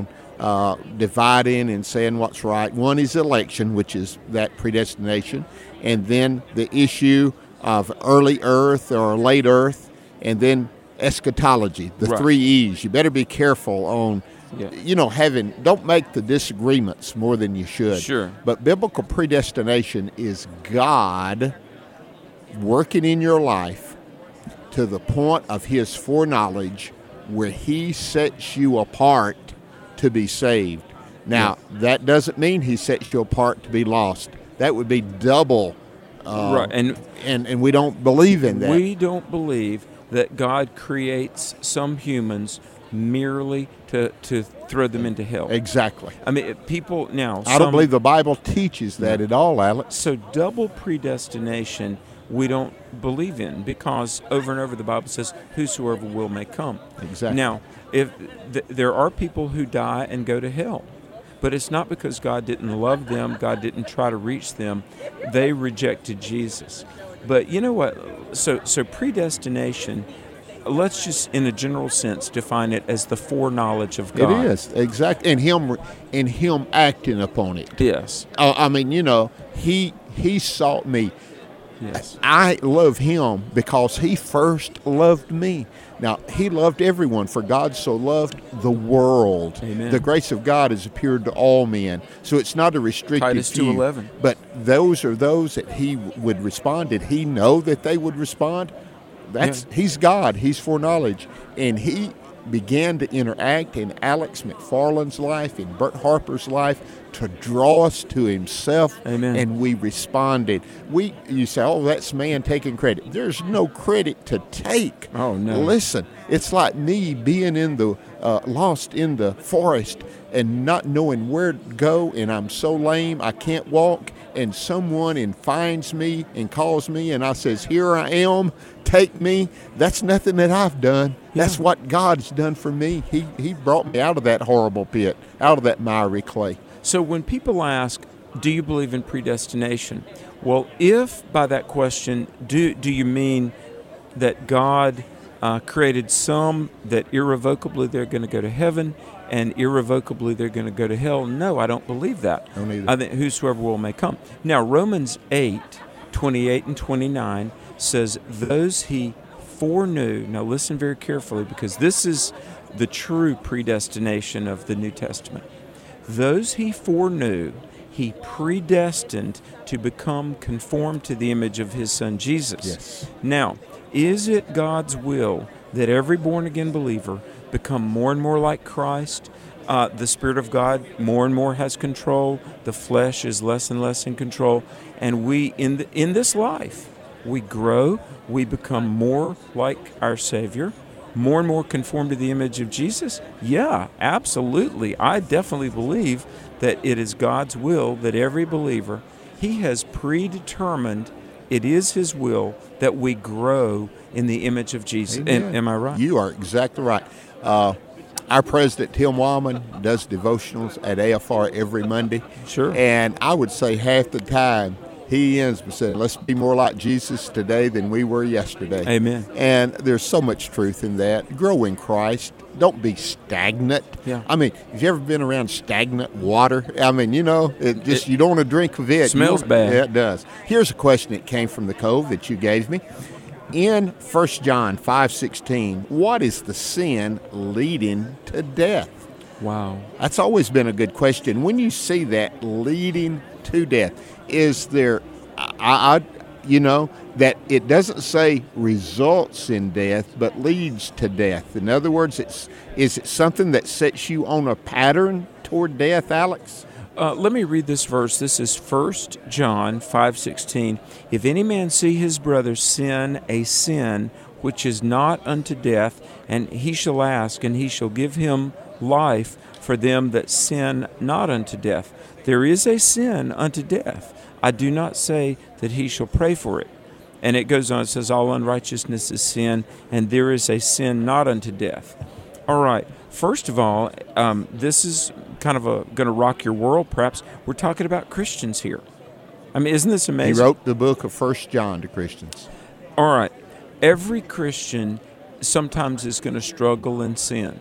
uh, dividing and saying what's right. One is election, which is that predestination, and then the issue of early earth or late earth, and then eschatology, the Right. three E's. You better be careful on, Yeah. you know, having, don't make the disagreements more than you should. Sure. But biblical predestination is God working in your life to the point of his foreknowledge where he sets you apart to be saved. Now, that doesn't mean he sets you apart to be lost. That would be double. Uh, Right, and- and and we don't believe in that. We don't believe that God creates some humans merely to, to throw them into hell. Exactly. I mean, people now. I don't some- believe the Bible teaches that at all, Alex. So double predestination we don't believe in, because over and over the Bible says, whosoever will may come. Exactly. Now, if th- there are people who die and go to hell, but it's not because God didn't love them, God didn't try to reach them. They rejected Jesus. But you know what? So so predestination, let's just in a general sense define it as the foreknowledge of God. It is, exactly. And him and him acting upon it. Yes. Uh, I mean, you know, he he sought me. Yes. I love him because he first loved me. Now, he loved everyone, for God so loved the world. Amen. The grace of God has appeared to all men. So it's not a restricted Titus few. two eleven. But those are those that he would respond. Did he know that they would respond? That's Yeah. He's God. He's foreknowledge. And he began to interact in Alex McFarland's life, in Bert Harper's life, to draw us to himself. Amen. And we responded. We, you say, oh, that's man taking credit. There's no credit to take. Oh, no. Listen, it's like me being in the, uh, lost in the forest and not knowing where to go, and I'm so lame I can't walk, and someone and finds me and calls me, and I says, here I am, take me. That's nothing that I've done. That's what God's done for me. He, he brought me out of that horrible pit, out of that miry clay. So when people ask, do you believe in predestination? Well, if by that question, do do you mean that God uh, created some that irrevocably they're going to go to heaven and irrevocably they're going to go to hell? No, I don't believe that. Don't either. I think whosoever will may come. Now, Romans eight, twenty-eight and twenty-nine says, those he foreknew. Now listen very carefully, because this is the true predestination of the New Testament. Those he foreknew, he predestined to become conformed to the image of his son Jesus. Yes. Now, is it God's will that every born-again believer become more and more like Christ? Uh, the Spirit of God more and more has control. The flesh is less and less in control. And we, in the, in this life, we grow, we become more like our Savior, more and more conformed to the image of Jesus? Yeah, absolutely. I definitely believe that it is God's will that every believer, he has predetermined, it is his will that we grow in the image of Jesus. Amen. Am, am I right? You are exactly right. Uh, our president, Tim Wildman, does devotionals at A F R every Monday. Sure. And I would say half the time he ends by saying, let's be more like Jesus today than we were yesterday. Amen. And there's so much truth in that. Grow in Christ. Don't be stagnant. Yeah. I mean, have you ever been around stagnant water? I mean, you know, it just, It you don't want to drink of it. smells You don't- bad. Yeah, it does. Here's a question that came from the Cove that you gave me. In First John five sixteen, what is the sin leading to death? Wow. That's always been a good question. When you see that leading to death, is there, I, I, you know, that it doesn't say results in death, but leads to death. In other words, it's is it something that sets you on a pattern toward death, Alex? Uh, let me read this verse. This is First John five sixteen. If any man see his brother sin a sin which is not unto death, and he shall ask, and he shall give him life for them that sin not unto death. There is a sin unto death. I do not say that he shall pray for it. And it goes on, it says, all unrighteousness is sin, and there is a sin not unto death. All right. First of all, um, this is kind of a going to rock your world, perhaps. We're talking about Christians here. I mean, isn't this amazing? He wrote the book of First John to Christians. All right. Every Christian sometimes is going to struggle in sin.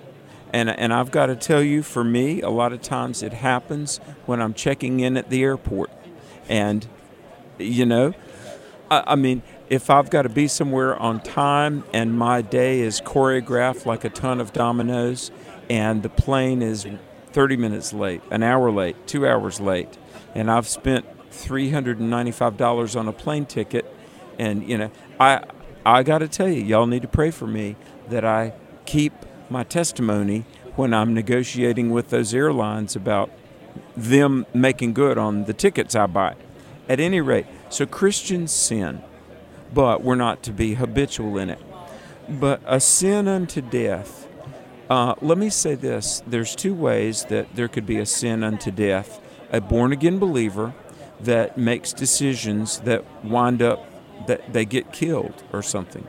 And, and I've got to tell you, for me, a lot of times it happens when I'm checking in at the airport. And, you know, I, I mean, if I've got to be somewhere on time and my day is choreographed like a ton of dominoes and the plane is thirty minutes late, an hour late, two hours late, and I've spent three hundred ninety-five dollars on a plane ticket, and, you know, I I got to tell you, y'all need to pray for me that I keep my testimony when I'm negotiating with those airlines about them making good on the tickets I buy. At any rate, so Christians sin, but we're not to be habitual in it. But a sin unto death, uh, let me say this, there's two ways that there could be a sin unto death. A born-again believer that makes decisions that wind up, that they get killed or something.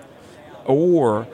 Or,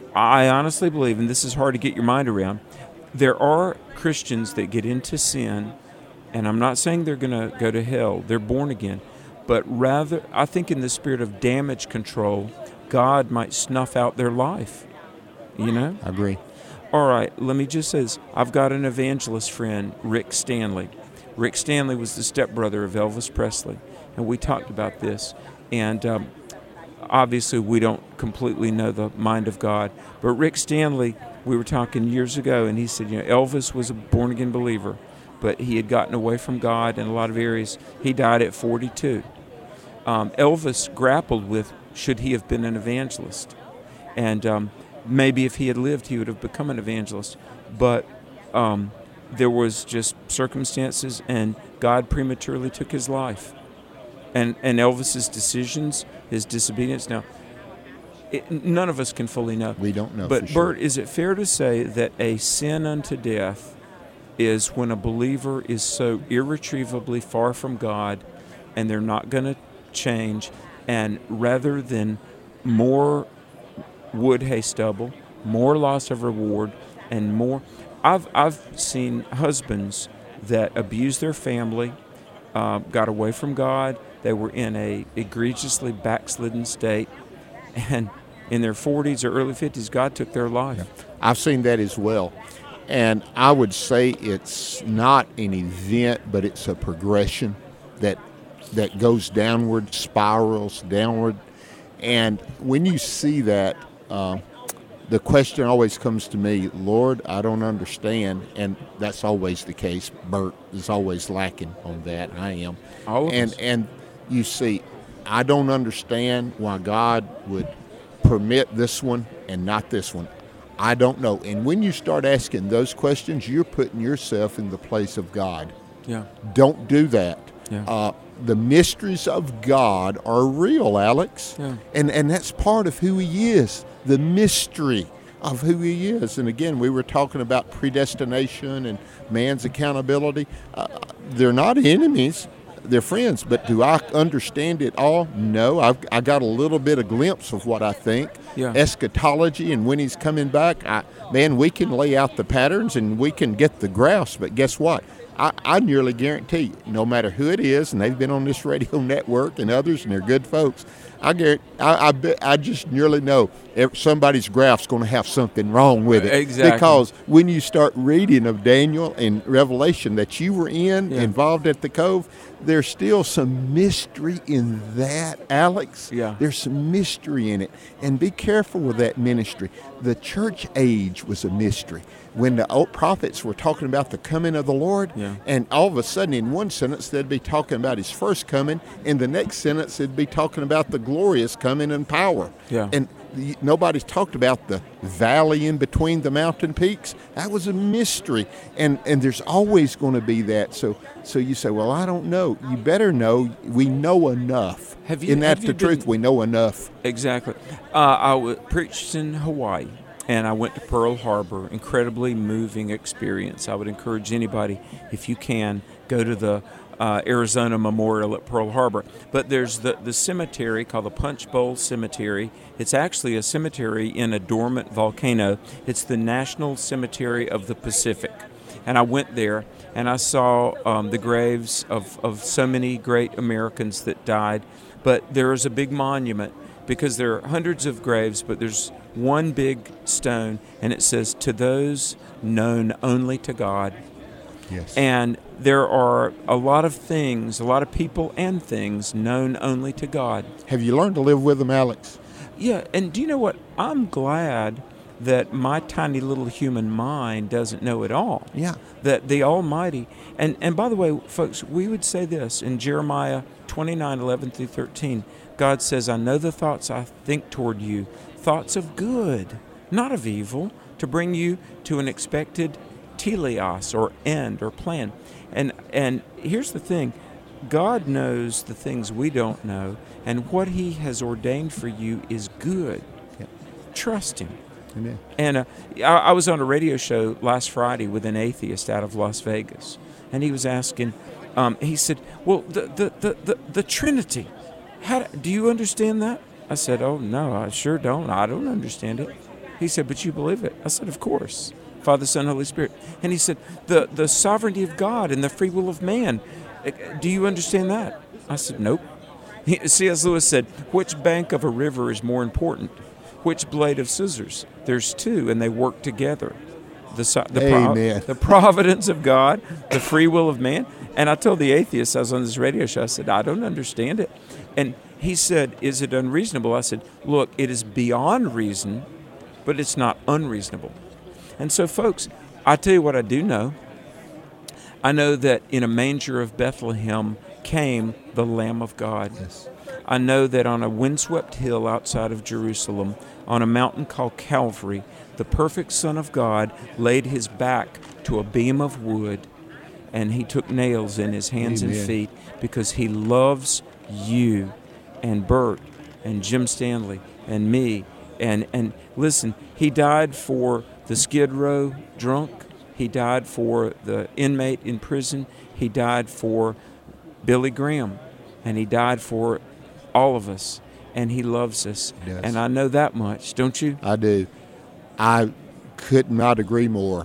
I honestly believe, and this is hard to get your mind around, there are Christians that get into sin, and I'm not saying they're going to go to hell, they're born again, but rather, I think in the spirit of damage control, God might snuff out their life, you know? I agree. All right, let me just say this. I've got an evangelist friend, Rick Stanley. Rick Stanley was the stepbrother of Elvis Presley, and we talked about this, and um, obviously we don't completely know the mind of God, but Rick Stanley, we were talking years ago, and he said, you know, Elvis was a born-again believer, but he had gotten away from God in a lot of areas. He died at forty-two. Um, Elvis grappled with, should he have been an evangelist? And um, maybe if he had lived, he would have become an evangelist. But um, there was just circumstances, and God prematurely took his life. And, and Elvis's decisions, his disobedience. Now, it, none of us can fully know. We don't know. But for sure. Bert, is it fair to say that a sin unto death is when a believer is so irretrievably far from God, and they're not going to change, and rather than more wood, hay, stubble, more loss of reward, and more, I've I've seen husbands that abused their family, uh, got away from God. They were in a egregiously backslidden state, and in their forties or early fifties, God took their life. Yeah. I've seen that as well. And I would say it's not an event, but it's a progression that that goes downward, spirals downward. And when you see that, uh, the question always comes to me, Lord, I don't understand. And that's always the case. Bert is always lacking on that. I am. All of and us. and you see, I don't understand why God would permit this one and not this one. I don't know. And when you start asking those questions, you're putting yourself in the place of God. Yeah. Don't do that. Yeah. Uh, the mysteries of God are real, Alex. Yeah. And and that's part of who he is, the mystery of who he is. And again, we were talking about predestination and man's accountability. Uh, they're not enemies. They're friends. But do I understand it all? No. I've I got a little bit of glimpse of what I think. Yeah. Eschatology and when he's coming back. I, man, we can lay out the patterns and we can get the graphs. But guess what? I, I nearly guarantee you, no matter who it is, and they've been on this radio network and others, and they're good folks, I guarantee, I, I, bet, I just nearly know if somebody's graph's going to have something wrong with it. Exactly. Because when you start reading of Daniel and Revelation that you were in, Yeah. involved at the Cove, there's still some mystery in that, Alex. Yeah. There's some mystery in it. And be careful with that ministry. The church age was a mystery. When the old prophets were talking about the coming of the Lord, Yeah. and all of a sudden in one sentence they'd be talking about his first coming, in the next sentence they'd be talking about the glorious coming and power. Yeah. And the, nobody's talked about the valley in between the mountain peaks. That was a mystery, and and there's always going to be that. So so you say, well, I don't know. You better know. We know enough. Have you- Isn't that have the you truth? been- We know enough. Exactly. Uh, I w- preached in Hawaii, and I went to Pearl Harbor. Incredibly moving experience. I would encourage anybody, if you can, go to the uh, Arizona Memorial at Pearl Harbor. But there's the, the cemetery called the Punch Bowl Cemetery. It's actually a cemetery in a dormant volcano. It's the National Cemetery of the Pacific. And I went there, and I saw um, the graves of, of so many great Americans that died. But there is a big monument, because there are hundreds of graves, but there's one big stone, and it says, to those known only to God. Yes. And there are a lot of things, a lot of people and things known only to God. Have you learned to live with them, Alex? Yeah, and do you know what? I'm glad that my tiny little human mind doesn't know it all. Yeah. That the Almighty, and, and by the way, folks, we would say this in Jeremiah twenty-nine, eleven through thirteen. God says, I know the thoughts I think toward you, thoughts of good, not of evil, to bring you to an expected teleos, or end, or plan. And and here's the thing, God knows the things we don't know, and what He has ordained for you is good. Yeah. Trust Him. Amen. And uh, I, I was on a radio show last Friday with an atheist out of Las Vegas, and he was asking, um, he said, well, the, the, the, the, the Trinity, how do you understand that? I said, oh, no, I sure don't. I don't understand it. He said, but you believe it. I said, of course. Father, Son, Holy Spirit. And he said, the, the sovereignty of God and the free will of man, do you understand that? I said, nope. C S Lewis said, which bank of a river is more important? Which blade of scissors? There's two, and they work together. The, the, Amen. Pro, the providence of God, the free will of man. And I told the atheist, I was on this radio show, I said, I don't understand it. And he said, is it unreasonable? I said, look, it is beyond reason, but it's not unreasonable. And so, folks, I tell you what I do know. I know that in a manger of Bethlehem came the Lamb of God. Yes. I know that on a windswept hill outside of Jerusalem, on a mountain called Calvary, the perfect Son of God laid his back to a beam of wood, and he took nails in his hands Amen. and feet because he loves you and Bert and Jim Stanley and me. And, and listen, he died for the Skid Row drunk. He died for the inmate in prison. He died for Billy Graham. And he died for all of us. And he loves us. Yes. And I know that much, don't you? I do. I could not agree more.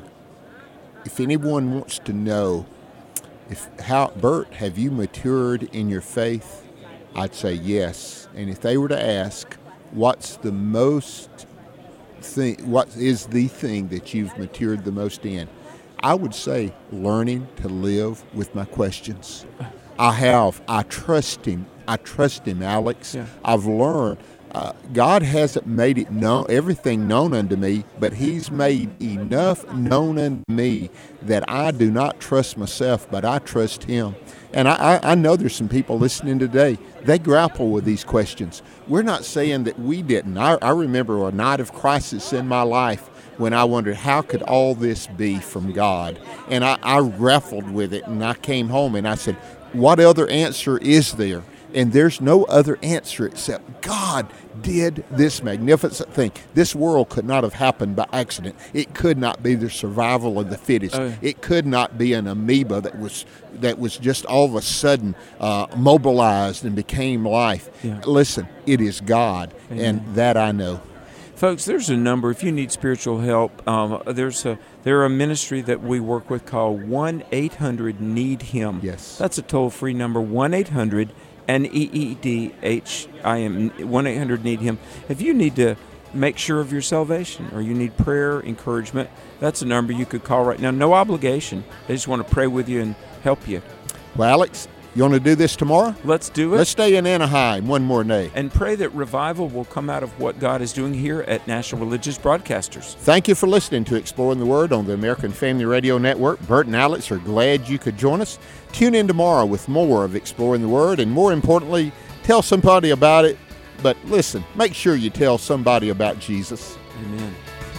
If anyone wants to know, if how Bert, have you matured in your faith? I'd say yes. And if they were to ask, what's the most thing, what is the thing that you've matured the most in? I would say learning to live with my questions. I have. I trust him. I trust him, Alex. Yeah. I've learned. Uh, God hasn't made it known, everything known unto me, but he's made enough known unto me that I do not trust myself, but I trust him. And I, I, I know there's some people listening today, they grapple with these questions. We're not saying that we didn't. I, I remember a night of crisis in my life when I wondered, how could all this be from God? And I, I grappled with it, and I came home and I said, what other answer is there? And there's no other answer except God did this magnificent thing. This world could not have happened by accident. It could not be the survival of the fittest. Oh. It could not be an amoeba that was that was just all of a sudden uh, mobilized and became life. Yeah. Listen, it is God, Amen. and that I know. Folks, there's a number. If you need spiritual help, um, there's a there a ministry that we work with called one eight hundred need him. Yes. That's a toll-free number, one eight hundred N E E D H I M, one eight hundred need him. If you need to make sure of your salvation or you need prayer, encouragement, that's a number you could call right now. No obligation. They just want to pray with you and help you. Well, Alex, you want to do this tomorrow? Let's do it. Let's stay in Anaheim one more day. And pray that revival will come out of what God is doing here at National Religious Broadcasters. Thank you for listening to Exploring the Word on the American Family Radio Network. Bert and Alex are glad you could join us. Tune in tomorrow with more of Exploring the Word, and more importantly, tell somebody about it. But listen, make sure you tell somebody about Jesus. Amen.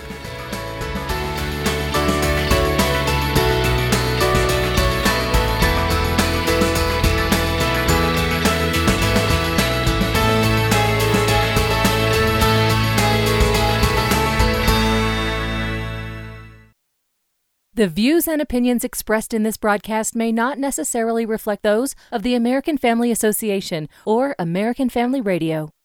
The views and opinions expressed in this broadcast may not necessarily reflect those of the American Family Association or American Family Radio.